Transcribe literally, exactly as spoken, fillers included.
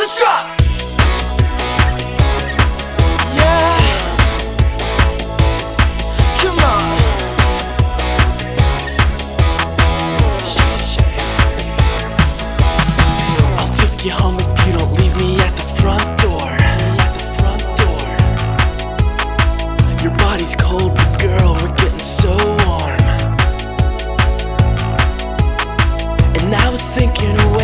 Don't stop! Yeah. Come on. I'll take you home if you don't leave me at the front door. At the front door. Your body's cold, but girl, we're getting so warm. And I was thinking of